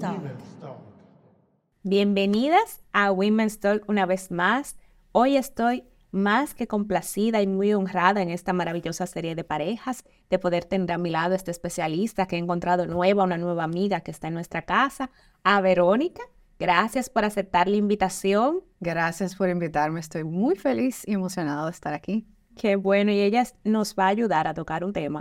Bienvenidas a Women's Talk una vez más. Hoy estoy más que complacida y muy honrada en esta maravillosa serie de parejas de poder tener a mi lado a este especialista que he encontrado una nueva amiga que está en nuestra casa, a Verónica. Gracias por aceptar la invitación. Gracias por invitarme. Estoy muy feliz y emocionada de estar aquí. Qué bueno, y ella nos va a ayudar a tocar un tema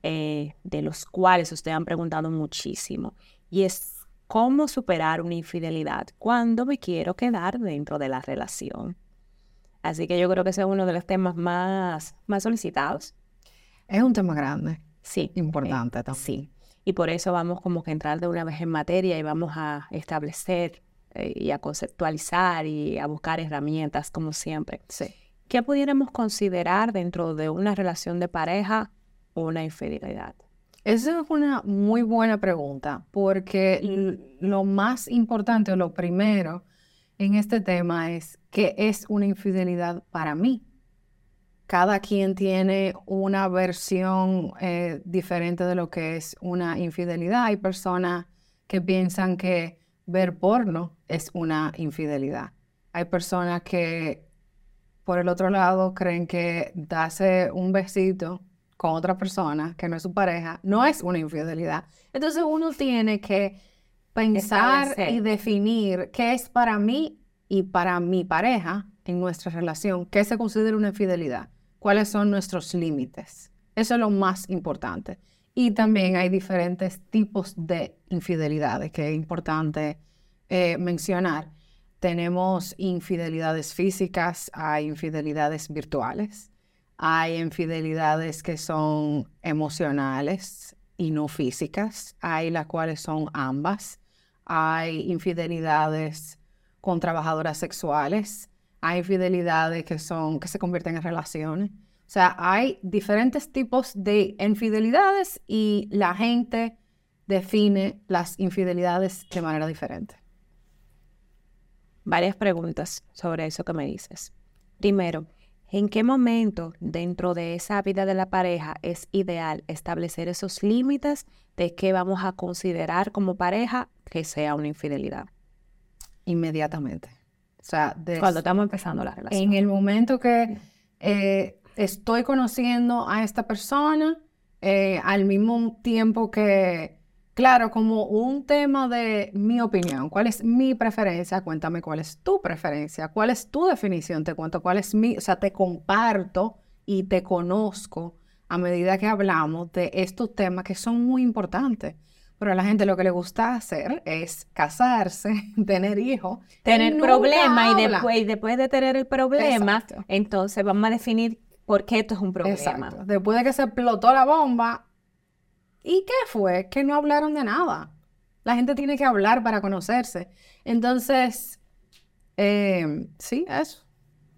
de los cuales ustedes han preguntado muchísimo, y es cómo superar una infidelidad cuando me quiero quedar dentro de la relación. Así que yo creo que ese es uno de los temas más solicitados. Es un tema grande, Sí. importante también. Sí. Y por eso vamos como que a entrar de una vez en materia y vamos a establecer y a conceptualizar y a buscar herramientas, como siempre. Sí. ¿Qué pudiéramos considerar dentro de una relación de pareja una infidelidad? Esa es una muy buena pregunta, porque lo más importante o lo primero en este tema es qué es una infidelidad para mí. Cada quien tiene una versión diferente de lo que es una infidelidad. Hay personas que piensan que ver porno es una infidelidad. Hay personas que, por el otro lado, creen que darse un besito con otra persona que no es su pareja no es una infidelidad. Entonces uno tiene que pensar y definir qué es para mí y para mi pareja en nuestra relación, qué se considera una infidelidad, cuáles son nuestros límites. Eso es lo más importante. Y también hay diferentes tipos de infidelidades que es importante mencionar. Tenemos infidelidades físicas, hay infidelidades virtuales, hay infidelidades que son emocionales y no físicas, hay las cuales son ambas. Hay infidelidades con trabajadoras sexuales, hay infidelidades que se convierten en relaciones. O sea, hay diferentes tipos de infidelidades y la gente define las infidelidades de manera diferente. Varias preguntas sobre eso que me dices. Primero, ¿en qué momento dentro de esa vida de la pareja es ideal establecer esos límites de qué vamos a considerar como pareja que sea una infidelidad? Inmediatamente. O sea, cuando estamos empezando la relación. En el momento que estoy conociendo a esta persona, al mismo tiempo que, claro, como un tema de mi opinión, cuál es mi preferencia, cuéntame cuál es tu preferencia, cuál es tu definición, te cuento cuál es o sea, te comparto y te conozco a medida que hablamos de estos temas que son muy importantes. Pero a la gente lo que le gusta hacer es casarse, tener hijos, tener problemas y después de tener el problema, exacto, entonces vamos a definir por qué esto es un problema. Exacto. Después de que se explotó la bomba, ¿y qué fue? Que no hablaron de nada. La gente tiene que hablar para conocerse. Entonces, sí, eso.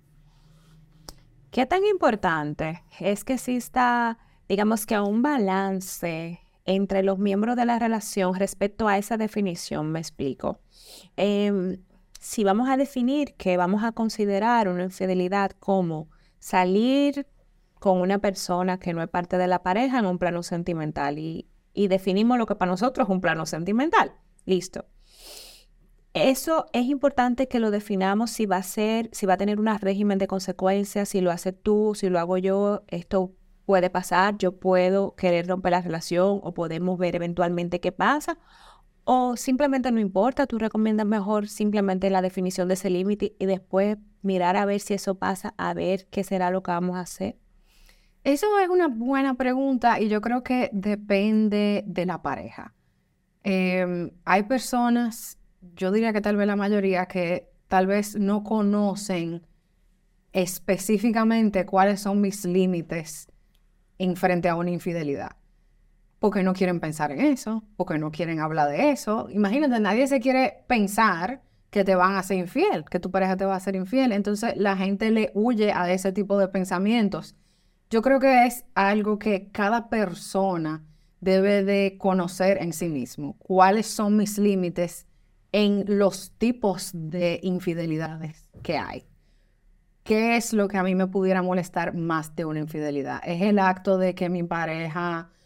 ¿Qué tan importante es que exista, digamos que un balance entre los miembros de la relación respecto a esa definición? Me explico. Si vamos a definir que vamos a considerar una infidelidad como salir con una persona que no es parte de la pareja en un plano sentimental y definimos lo que para nosotros es un plano sentimental. Listo. Eso es importante que lo definamos si va a tener un régimen de consecuencias, si lo haces tú, si lo hago yo, esto puede pasar, yo puedo querer romper la relación o podemos ver eventualmente qué pasa, o simplemente no importa, tú recomiendas mejor simplemente la definición de ese límite y después mirar a ver si eso pasa, a ver qué será lo que vamos a hacer. Eso es una buena pregunta y yo creo que depende de la pareja. Hay personas, yo diría que tal vez la mayoría, que tal vez no conocen específicamente cuáles son mis límites en frente a una infidelidad. Porque no quieren pensar en eso, porque no quieren hablar de eso. Imagínate, nadie se quiere pensar que te van a ser infiel, que tu pareja te va a ser infiel. Entonces la gente le huye a ese tipo de pensamientos. Yo creo que es algo que cada persona debe de conocer en sí mismo. ¿Cuáles son mis límites en los tipos de infidelidades que hay? ¿Qué es lo que a mí me pudiera molestar más de una infidelidad? ¿Es el acto de que mi pareja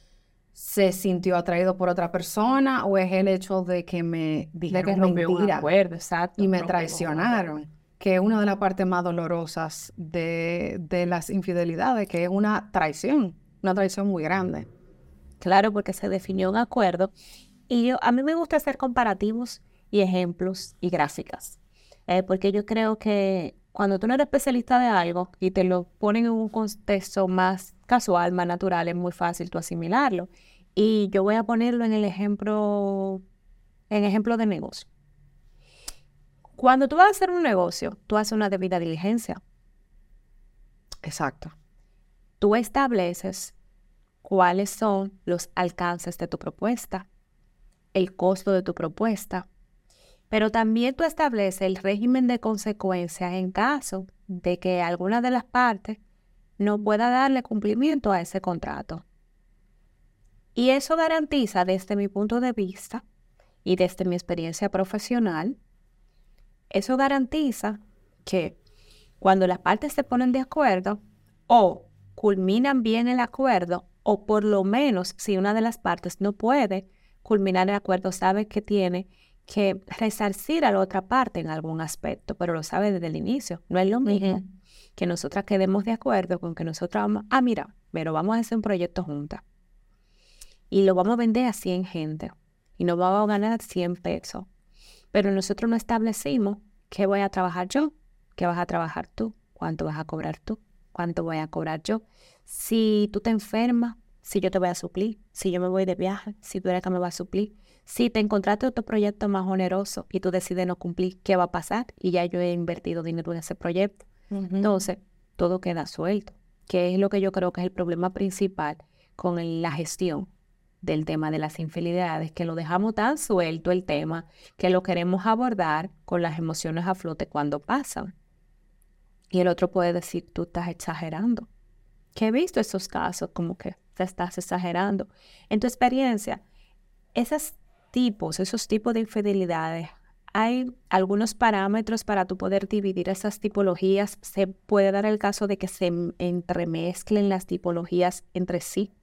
se sintió atraído por otra persona o es el hecho de que me De que dijeron rompió un mentira acuerdo, exacto. y me Rompimos un acuerdo. traicionaron, que es una de las partes más dolorosas de las infidelidades, que es una traición muy grande. Claro, porque se definió un acuerdo. Y a mí me gusta hacer comparativos y ejemplos y gráficas. Porque yo creo que cuando tú no eres especialista de algo y te lo ponen en un contexto más casual, más natural, es muy fácil tú asimilarlo. Y yo voy a ponerlo en ejemplo de negocio. Cuando tú vas a hacer un negocio, tú haces una debida diligencia. Exacto. Tú estableces cuáles son los alcances de tu propuesta, el costo de tu propuesta, pero también tú estableces el régimen de consecuencias en caso de que alguna de las partes no pueda darle cumplimiento a ese contrato. Y eso garantiza, desde mi punto de vista y desde mi experiencia profesional, eso garantiza que cuando las partes se ponen de acuerdo o culminan bien el acuerdo, o por lo menos si una de las partes no puede culminar el acuerdo, sabe que tiene que resarcir a la otra parte en algún aspecto, pero lo sabe desde el inicio. No es lo mismo que nosotras quedemos de acuerdo con que nosotras vamos, mira, pero vamos a hacer un proyecto juntas y lo vamos a vender a 100 gente y nos vamos a ganar 100 pesos. Pero nosotros no establecimos qué voy a trabajar yo, qué vas a trabajar tú, cuánto vas a cobrar tú, cuánto voy a cobrar yo. Si tú te enfermas, si yo te voy a suplir, si yo me voy de viaje, si tú eres que me va a suplir. Si te encontraste otro proyecto más oneroso y tú decides no cumplir, ¿qué va a pasar? Y ya yo he invertido dinero en ese proyecto. Entonces, todo queda suelto, que es lo que yo creo que es el problema principal con la gestión del tema de las infidelidades, que lo dejamos tan suelto el tema que lo queremos abordar con las emociones a flote cuando pasan. Y el otro puede decir, tú estás exagerando. Que he visto esos casos como que te estás exagerando. En tu experiencia, esos tipos de infidelidades, ¿hay algunos parámetros para tú poder dividir esas tipologías? ¿Se puede dar el caso de que se entremezclen las tipologías entre sí?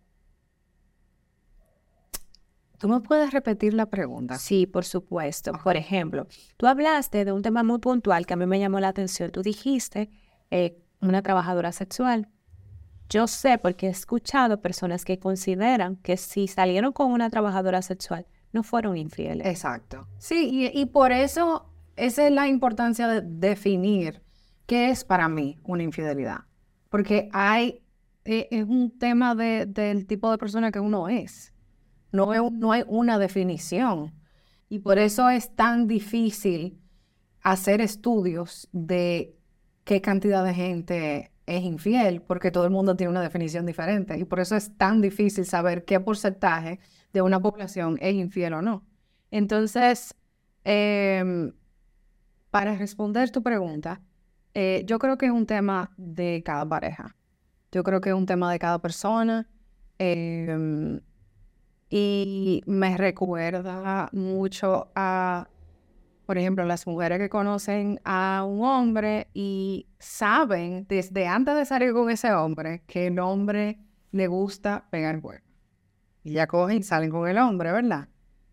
¿Tú me puedes repetir la pregunta? Sí, por supuesto. Por ejemplo, tú hablaste de un tema muy puntual que a mí me llamó la atención. Tú dijiste una trabajadora sexual. Yo sé porque he escuchado personas que consideran que si salieron con una trabajadora sexual, no fueron infieles. Exacto. Sí, y por eso esa es la importancia de definir qué es para mí una infidelidad. Porque es un tema del tipo de persona que uno es. No hay una definición. Y por eso es tan difícil hacer estudios de qué cantidad de gente es infiel, porque todo el mundo tiene una definición diferente. Y por eso es tan difícil saber qué porcentaje de una población es infiel o no. Entonces, para responder tu pregunta, yo creo que es un tema de cada pareja. Yo creo que es un tema de cada persona. Y me recuerda mucho a, por ejemplo, las mujeres que conocen a un hombre y saben desde antes de salir con ese hombre que el hombre le gusta pegar cuernos. Y ya cogen y salen con el hombre, ¿verdad?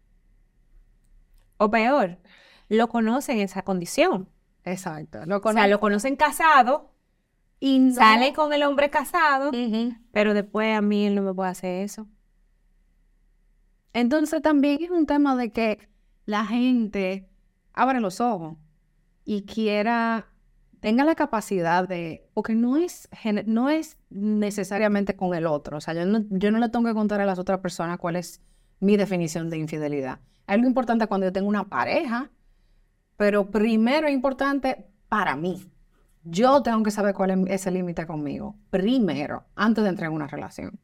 O peor, lo conocen en esa condición. Exacto. O sea, lo conocen casado y no. salen con el hombre casado, pero después a mí él no me puede hacer eso. Entonces también es un tema de que la gente abra los ojos y tenga la capacidad porque no es necesariamente con el otro. O sea, yo no le tengo que contar a las otras personas cuál es mi definición de infidelidad. Es lo importante cuando yo tengo una pareja, pero primero es importante para mí. Yo tengo que saber cuál es ese límite conmigo, primero, antes de entrar en una relación.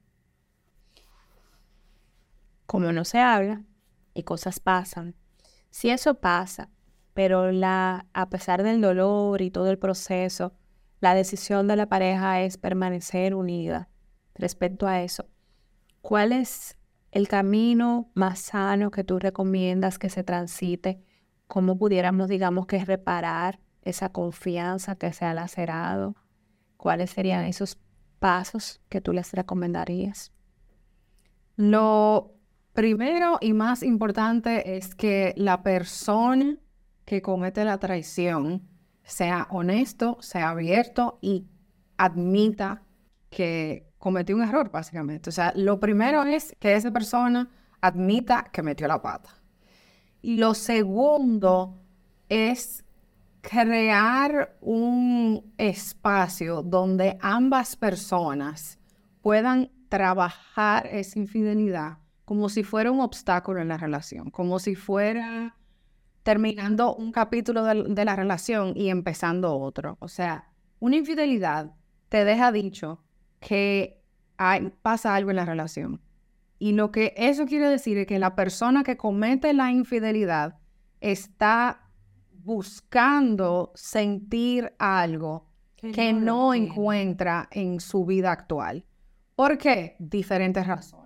Como no se habla y cosas pasan, si eso pasa, pero a pesar del dolor y todo el proceso, la decisión de la pareja es permanecer unida respecto a eso, ¿cuál es el camino más sano que tú recomiendas que se transite? ¿Cómo pudiéramos, digamos, que reparar esa confianza que se ha lacerado? ¿Cuáles serían esos pasos que tú les recomendarías? Lo primero y más importante es que la persona que comete la traición sea honesto, sea abierto y admita que cometió un error, básicamente. O sea, lo primero es que esa persona admita que metió la pata. Y lo segundo es crear un espacio donde ambas personas puedan trabajar esa infidelidad como si fuera un obstáculo en la relación, como si fuera terminando un capítulo de la relación y empezando otro. O sea, una infidelidad te deja dicho que pasa algo en la relación. Y lo que eso quiere decir es que la persona que comete la infidelidad está buscando sentir algo que no encuentra en su vida actual. ¿Por qué? Diferentes razones.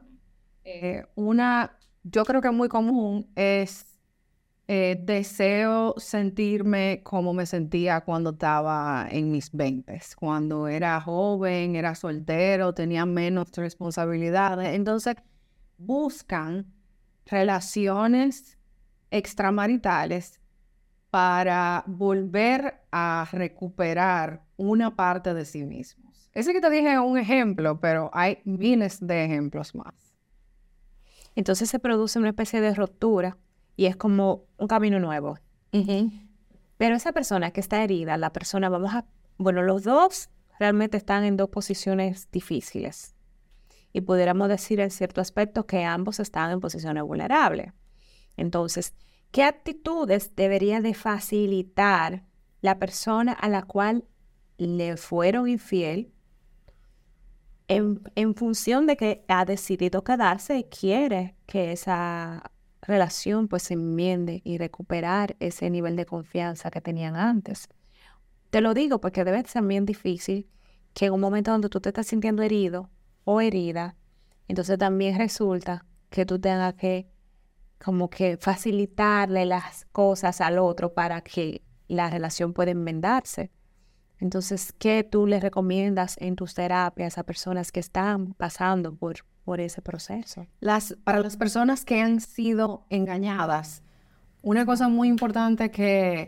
Yo creo que muy común es deseo sentirme como me sentía cuando estaba en mis 20s, cuando era joven, era soltero, tenía menos responsabilidades. Entonces, buscan relaciones extramaritales para volver a recuperar una parte de sí mismos. Ese que te dije es un ejemplo, pero hay miles de ejemplos más. Entonces se produce una especie de ruptura y es como un camino nuevo. Pero esa persona que está herida, los dos realmente están en dos posiciones difíciles. Y pudiéramos decir en cierto aspecto que ambos están en posiciones vulnerables. Entonces, ¿qué actitudes debería de facilitar la persona a la cual le fueron infiel en función de que ha decidido quedarse y quiere que esa relación pues se enmiende y recuperar ese nivel de confianza que tenían antes? Te lo digo porque debe ser bien difícil que en un momento donde tú te estás sintiendo herido o herida, entonces también resulta que tú tengas que como que facilitarle las cosas al otro para que la relación pueda enmendarse. Entonces, ¿qué tú les recomiendas en tus terapias a personas que están pasando por ese proceso? Para las personas que han sido engañadas, una cosa muy importante que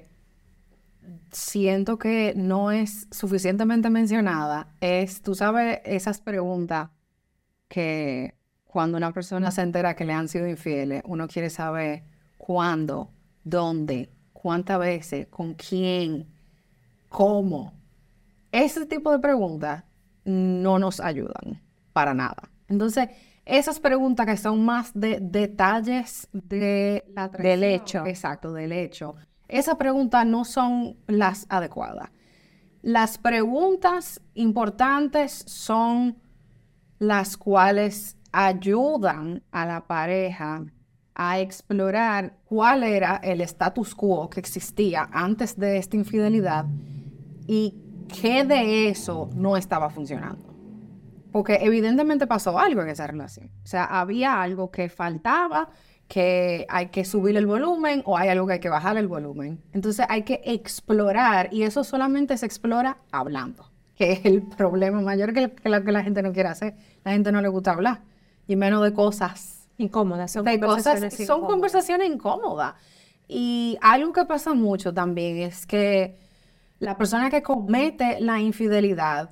siento que no es suficientemente mencionada es, tú sabes, esas preguntas que cuando una persona se entera que le han sido infieles, uno quiere saber cuándo, dónde, cuántas veces, con quién, cómo. Ese tipo de preguntas no nos ayudan para nada. Entonces, esas preguntas que son más de detalles de la traición, Del hecho. exacto, del hecho, esas preguntas no son las adecuadas. Las preguntas importantes son las cuales ayudan a la pareja a explorar cuál era el status quo que existía antes de esta infidelidad y qué de eso no estaba funcionando. Porque evidentemente pasó algo en esa relación. O sea, había algo que faltaba, que hay que subir el volumen o hay algo que hay que bajar el volumen. Entonces hay que explorar y eso solamente se explora hablando, que es el problema mayor que lo que la gente no quiere hacer. La gente no le gusta hablar y menos de cosas Incómodas, son conversaciones incómodas. Y algo que pasa mucho también es que la persona que comete la infidelidad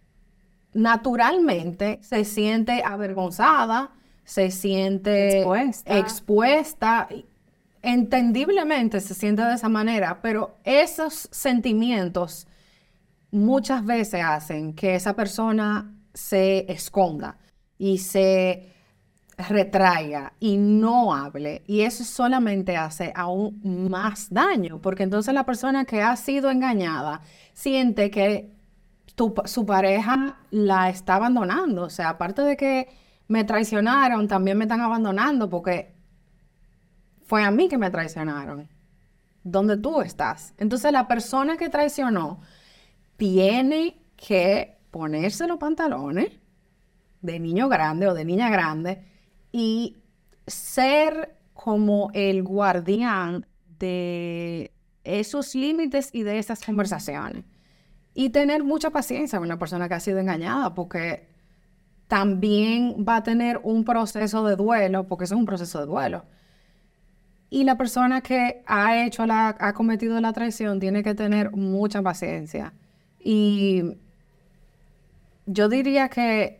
naturalmente se siente avergonzada, se siente expuesta, entendiblemente se siente de esa manera, pero esos sentimientos muchas veces hacen que esa persona se esconda y se retraiga y no hable, y eso solamente hace aún más daño, porque entonces la persona que ha sido engañada siente que su pareja la está abandonando. O sea, aparte de que me traicionaron, también me están abandonando porque fue a mí que me traicionaron. ¿Dónde tú estás? Entonces la persona que traicionó tiene que ponerse los pantalones de niño grande o de niña grande y ser como el guardián de esos límites y de esas conversaciones. Y tener mucha paciencia con la persona que ha sido engañada, porque también va a tener un proceso de duelo, porque eso es un proceso de duelo. Y la persona que ha cometido la traición tiene que tener mucha paciencia. Y yo diría que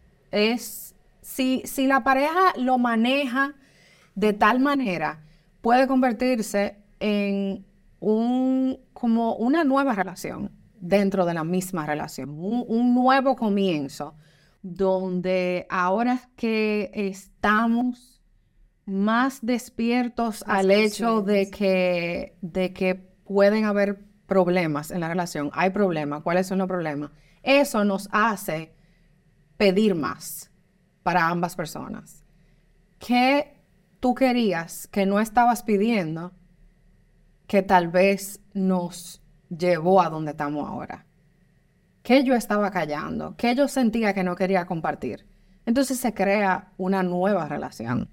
si la pareja lo maneja de tal manera, puede convertirse en como una nueva relación dentro de la misma relación, un nuevo comienzo, donde ahora que estamos más despiertos Más al hecho conscientes. de que pueden haber problemas en la relación, hay problemas, ¿cuáles son los problemas? Eso nos hace pedir más para ambas personas. ¿Qué tú querías que no estabas pidiendo que tal vez nos llevó a donde estamos ahora? ¿Qué yo estaba callando? ¿Qué yo sentía que no quería compartir? Entonces se crea una nueva relación.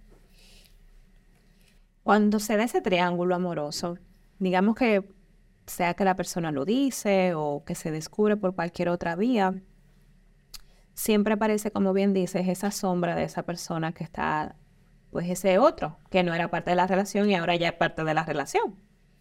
Cuando se da ese triángulo amoroso, digamos que sea que la persona lo dice o que se descubre por cualquier otra vía, siempre aparece, como bien dices, esa sombra de esa persona que está, pues ese otro, que no era parte de la relación y ahora ya es parte de la relación.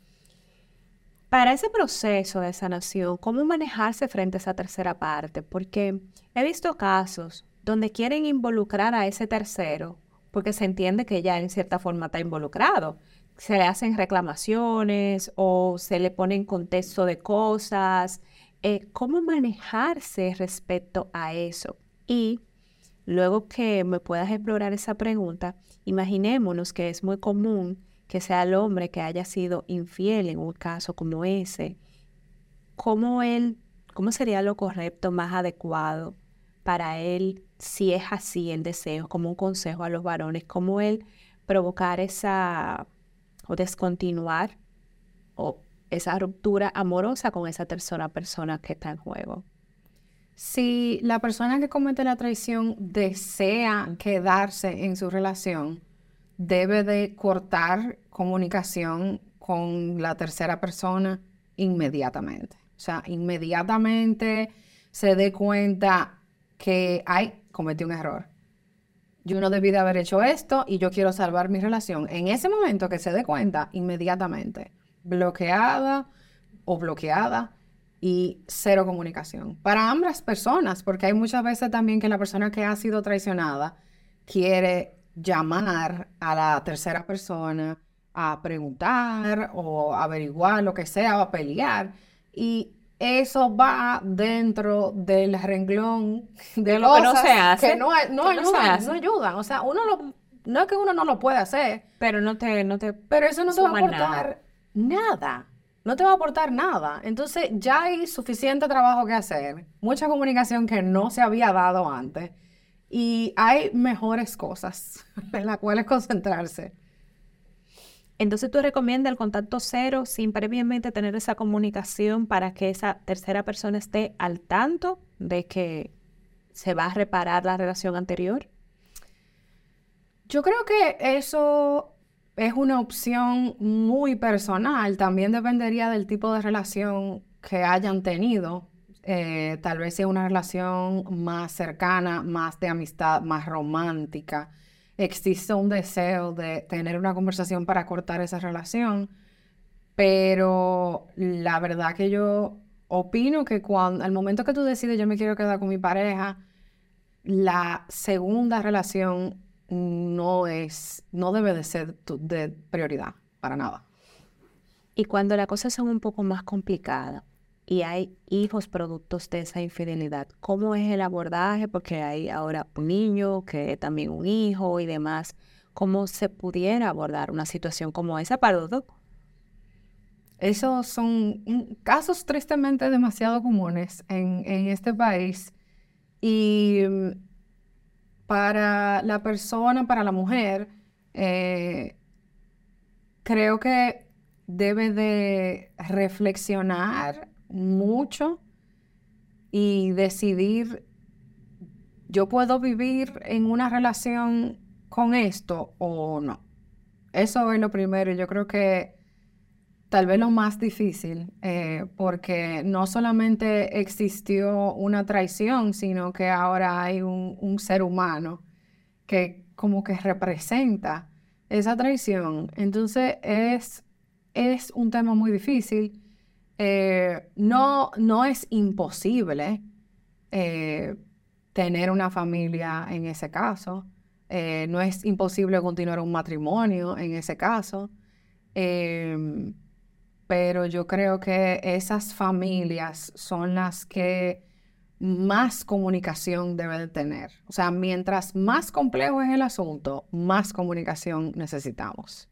Para ese proceso de sanación, ¿cómo manejarse frente a esa tercera parte? Porque he visto casos donde quieren involucrar a ese tercero porque se entiende que ya en cierta forma está involucrado. Se le hacen reclamaciones o se le pone en contexto de cosas. ¿Cómo manejarse respecto a eso? Y luego que me puedas explorar esa pregunta, imaginémonos que es muy común que sea el hombre que haya sido infiel en un caso como ese. ¿Cómo él, cómo sería lo correcto, más adecuado para él, si es así el deseo, como un consejo a los varones, cómo él provocar esa o descontinuar o esa ruptura amorosa con esa tercera persona que está en juego? Si la persona que comete la traición desea quedarse en su relación, debe de cortar comunicación con la tercera persona inmediatamente. O sea, inmediatamente se dé cuenta que, ay, cometí un error. Yo no debí de haber hecho esto y yo quiero salvar mi relación. En ese momento que se dé cuenta, inmediatamente, bloqueada o bloqueada y cero comunicación. Para ambas personas, porque hay muchas veces también que la persona que ha sido traicionada quiere llamar a la tercera persona a preguntar o averiguar lo que sea o a pelear. Y eso va dentro del renglón de De lo que no se cosas que hace, no que no se ayudan, no hace, ayudan. O sea, no es que uno no lo puede hacer, pero no te pero eso no te va a suma nada. aportar nada. No te va a aportar nada. Entonces ya hay suficiente trabajo que hacer, mucha comunicación que no se había dado antes y hay mejores cosas en las cuales concentrarse. Entonces tú recomiendas el contacto cero sin previamente tener esa comunicación para que esa tercera persona esté al tanto de que se va a reparar la relación anterior. Yo creo que eso es una opción muy personal. También dependería del tipo de relación que hayan tenido. Tal vez sea una relación más cercana, más de amistad, más romántica. Existe un deseo de tener una conversación para cortar esa relación, pero la verdad que yo opino que al momento que tú decides yo me quiero quedar con mi pareja, la segunda relación no debe de ser de prioridad para nada. Y cuando las cosas son un poco más complicadas y hay hijos productos de esa infidelidad, ¿cómo es el abordaje? Porque hay ahora un niño que es también un hijo y demás. ¿Cómo se pudiera abordar una situación como esa para los dos? Esos son casos tristemente demasiado comunes en este país y para la persona, para la mujer, eh, creo que debe de reflexionar mucho y decidir, ¿yo puedo vivir en una relación con esto o no? Eso es lo primero. Yo creo que tal vez lo más difícil, porque no solamente existió una traición, sino que ahora hay un ser humano que como que representa esa traición. Entonces es un tema muy difícil. No es imposible eh, tener una familia en ese caso. No es imposible continuar un matrimonio en ese caso. Em, pero yo creo que esas familias son las que más comunicación deben de tener. O sea, mientras más complejo es el asunto, más comunicación necesitamos.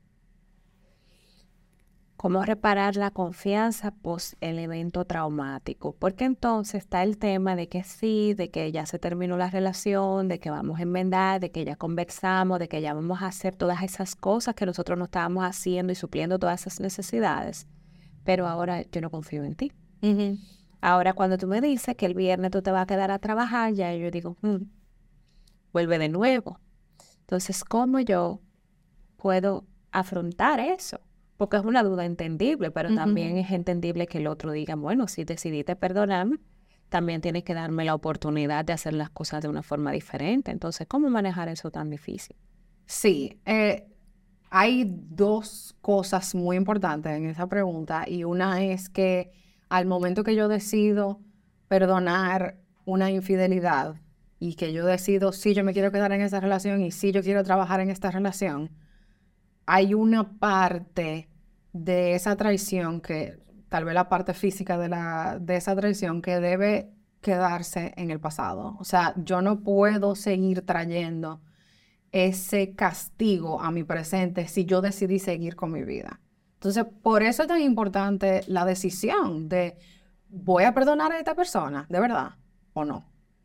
¿Cómo reparar la confianza post el evento traumático? Porque entonces está el tema de que sí, de que ya se terminó la relación, de que vamos a enmendar, de que ya conversamos, de que ya vamos a hacer todas esas cosas que nosotros no estábamos haciendo y supliendo todas esas necesidades. Pero ahora yo no confío en ti. Ujú. Ahora cuando tú me dices que el viernes tú te vas a quedar a trabajar, ya yo digo, vuelve de nuevo. Entonces, ¿cómo yo puedo afrontar eso? Porque es una duda entendible, pero también Ujú. es entendible que el otro diga, bueno, si decidiste perdonarme, también tienes que darme la oportunidad de hacer las cosas de una forma diferente. Entonces, ¿cómo manejar eso tan difícil? Sí, hay dos cosas muy importantes en esa pregunta y una es que al momento que yo decido perdonar una infidelidad y que yo decido si yo me quiero quedar en esa relación y si yo quiero trabajar en esta relación, hay una parte de esa traición que, tal vez la parte física de esa traición que debe quedarse en el pasado. O sea, yo no puedo seguir trayendo ese castigo a mi presente si yo decidí seguir con mi vida. Entonces, por eso es tan importante la decisión de, ¿voy a perdonar a esta persona? ¿De verdad? ¿O no?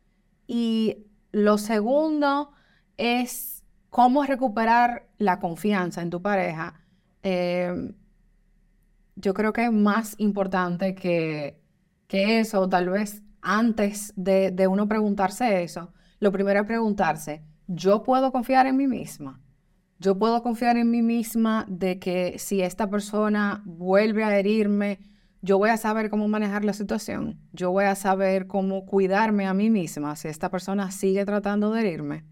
Y lo segundo es cómo recuperar la confianza en tu pareja. Eh, yo creo que es más importante que eso, tal vez antes de uno preguntarse eso, lo primero es preguntarse, ¿yo puedo confiar en mí misma? Yo puedo confiar en mí misma de que si esta persona vuelve a herirme, yo voy a saber cómo manejar la situación. Yo voy a saber cómo cuidarme a mí misma si esta persona sigue tratando de herirme.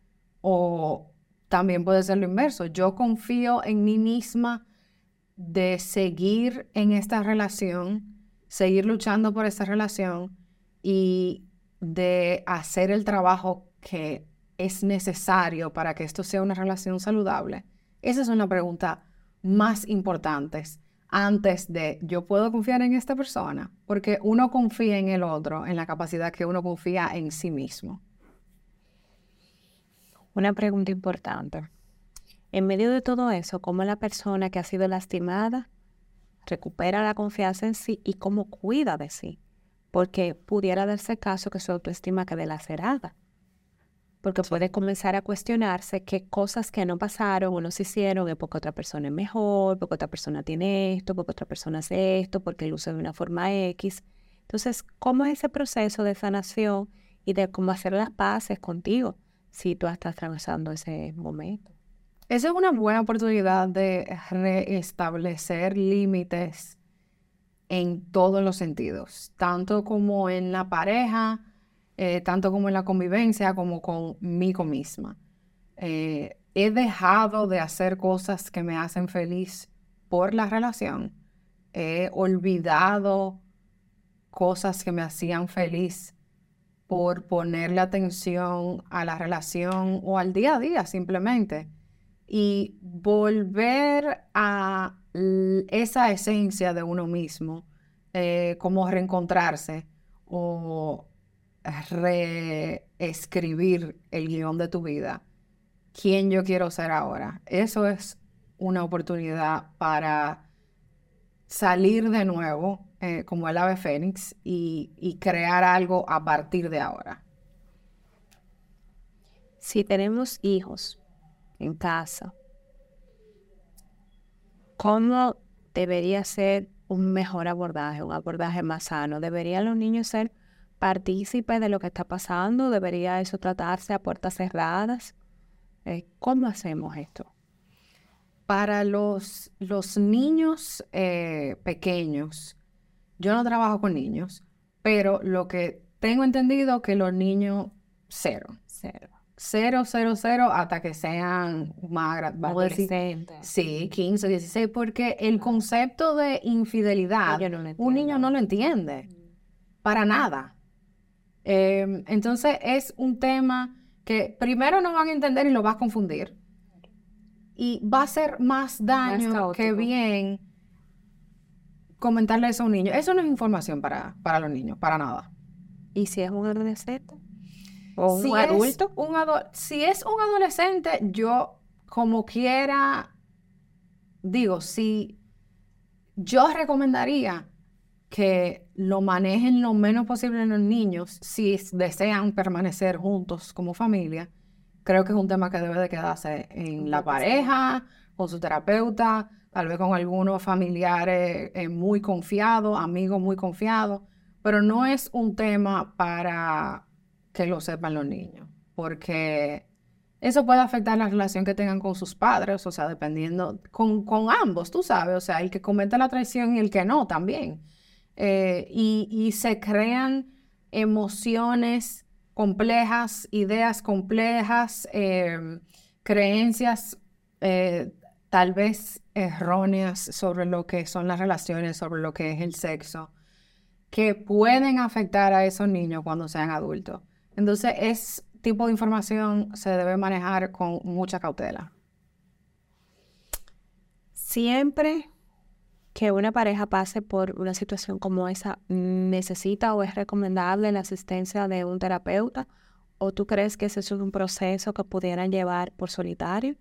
O también puede ser lo inverso. Yo confío en mí misma de seguir en esta relación, seguir luchando por esta relación y de hacer el trabajo que es necesario para que esto sea una relación saludable. Esa es una pregunta más importante antes de yo puedo confiar en esta persona, porque uno confía en el otro, en la capacidad que uno confía en sí mismo. Una pregunta importante. En medio de todo eso, ¿cómo la persona que ha sido lastimada recupera la confianza en sí y cómo cuida de sí? Porque pudiera darse caso que su autoestima quede lacerada. Porque puede comenzar a cuestionarse qué cosas que no pasaron o no se hicieron es porque otra persona es mejor, porque otra persona tiene esto, porque otra persona hace esto, porque él usa de una forma X. Entonces, ¿cómo es ese proceso de sanación y de cómo hacer las paces contigo si tú estás atravesando ese momento? Esa es una buena oportunidad de restablecer límites en todos los sentidos, tanto como en la pareja, tanto como en la convivencia, como conmigo misma. He dejado de hacer cosas que me hacen feliz por la relación. He olvidado cosas que me hacían feliz por ponerle atención a la relación o al día a día simplemente. Y volver a esa esencia de uno mismo, como reencontrarse o reescribir el guión de tu vida. ¿Quién yo quiero ser ahora? Eso es una oportunidad para salir de nuevo, como el ave fénix, y crear algo a partir de ahora. Si tenemos hijos en casa, ¿cómo debería ser un mejor abordaje, un abordaje más sano? ¿Deberían los niños ser partícipes de lo que está pasando? ¿Debería eso tratarse a puertas cerradas? ¿Cómo hacemos esto? Para los niños pequeños, yo no trabajo con niños, pero lo que tengo entendido que los niños cero. Cero hasta que sean más, vamos a decir, Adolescente. sí, 15, 16, porque el concepto de infidelidad, Yo no lo un niño entiendo. no lo entiende, para nada. Entonces es un tema que primero no van a entender y lo vas a confundir. Y va a ser más daño que caótico. bien comentarle eso a un niño. Eso no es información para los niños, para nada. ¿Y si es un adolescente? ¿O Si un es adulto? si es un adolescente, yo como quiera, digo, si yo recomendaría que lo manejen lo menos posible los niños si desean permanecer juntos como familia. Creo que es un tema que debe de quedarse en la pareja, con su terapeuta, tal vez con algunos familiares muy confiados, amigos muy confiados, pero no es un tema para que lo sepan los niños, porque eso puede afectar la relación que tengan con sus padres, o sea, dependiendo, con ambos, tú sabes, o sea, el que comete la traición y el que no también. Y se crean emociones complejas, ideas complejas, creencias tal vez erróneas sobre lo que son las relaciones, sobre lo que es el sexo, que pueden afectar a esos niños cuando sean adultos. Entonces, ese tipo de información se debe manejar con mucha cautela. Siempre que una pareja pase por una situación como esa, ¿necesita o es recomendable la asistencia de un terapeuta? ¿O tú crees que ese es un proceso que pudieran llevar por solitario?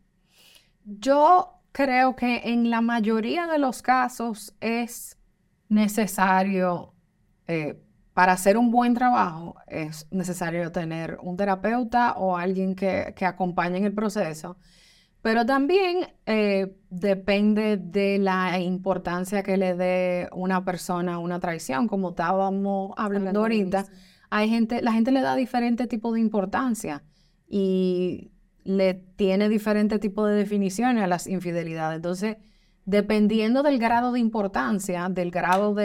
Yo creo que en la mayoría de los casos es necesario, para hacer un buen trabajo, es necesario tener un terapeuta o alguien que acompañe en el proceso. Pero también depende de la importancia que le dé una persona a una traición, como estábamos hablando ahorita. La gente le da diferente tipo de importancia y le tiene diferente tipo de definiciones a las infidelidades. Entonces, dependiendo del grado de importancia, del grado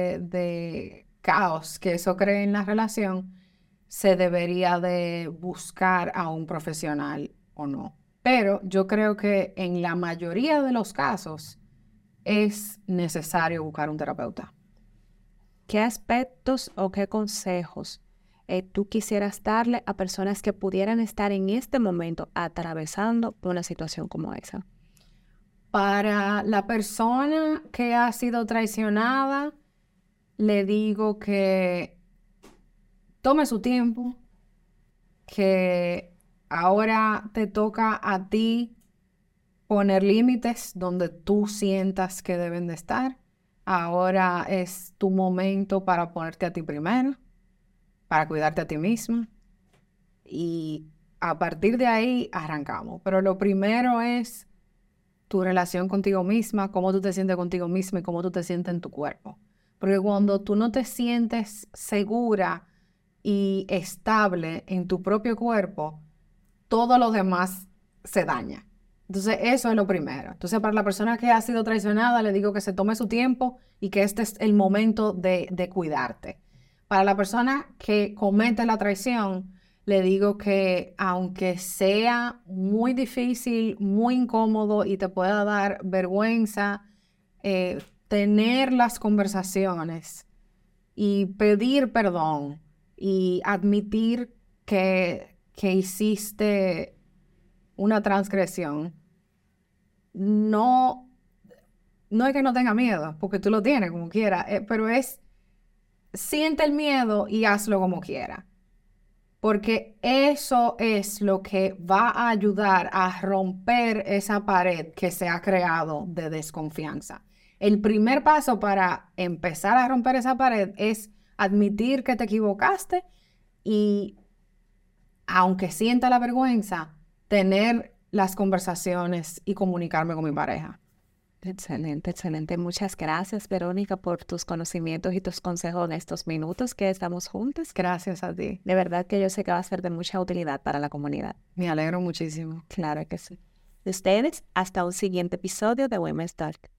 de caos que eso cree en la relación, se debería de buscar a un profesional o no. Pero yo creo que en la mayoría de los casos es necesario buscar un terapeuta. ¿Qué aspectos o qué consejos tú quisieras darle a personas que pudieran estar en este momento atravesando por una situación como esa? Para la persona que ha sido traicionada, le digo que tome su tiempo, que ahora te toca a ti poner límites donde tú sientas que deben de estar. Ahora es tu momento para ponerte a ti primero, para cuidarte a ti misma. Y a partir de ahí arrancamos. Pero lo primero es tu relación contigo misma, cómo tú te sientes contigo misma y cómo tú te sientes en tu cuerpo. Porque cuando tú no te sientes segura y estable en tu propio cuerpo, todo lo demás se daña. Entonces, eso es lo primero. Entonces, para la persona que ha sido traicionada, le digo que se tome su tiempo y que este es el momento de cuidarte. Para la persona que comete la traición, le digo que aunque sea muy difícil, muy incómodo y te pueda dar vergüenza, tener las conversaciones y pedir perdón y admitir que hiciste una transgresión, no, no es que no tenga miedo, porque tú lo tienes como quiera, pero siente el miedo y hazlo como quiera. Porque eso es lo que va a ayudar a romper esa pared que se ha creado de desconfianza. El primer paso para empezar a romper esa pared es admitir que te equivocaste y, aunque sienta la vergüenza, tener las conversaciones y comunicarme con mi pareja. Excelente, excelente. Muchas gracias, Verónica, por tus conocimientos y tus consejos en estos minutos que estamos juntos. Gracias a ti. De verdad que yo sé que va a ser de mucha utilidad para la comunidad. Me alegro muchísimo. Claro que sí. de ustedes. Hasta un siguiente episodio de Women's Talk.